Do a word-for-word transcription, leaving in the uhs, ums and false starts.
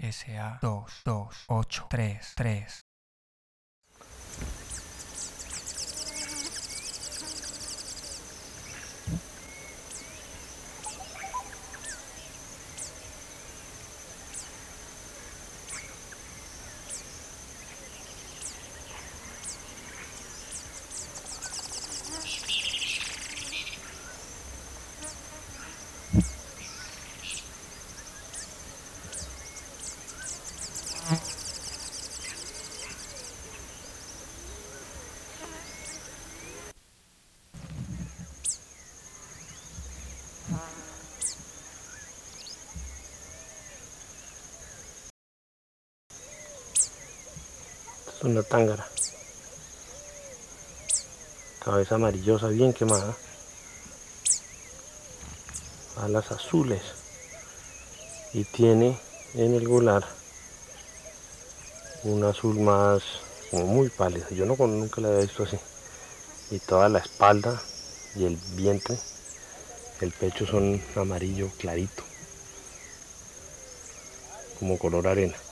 S A dos dos ocho tres tres. Es una tángara, cabeza amarillosa bien quemada, alas azules y tiene en el gular un azul más como muy pálido. Yo no nunca la había visto así. Y toda la espalda y el vientre, el pecho son amarillo clarito, como color arena.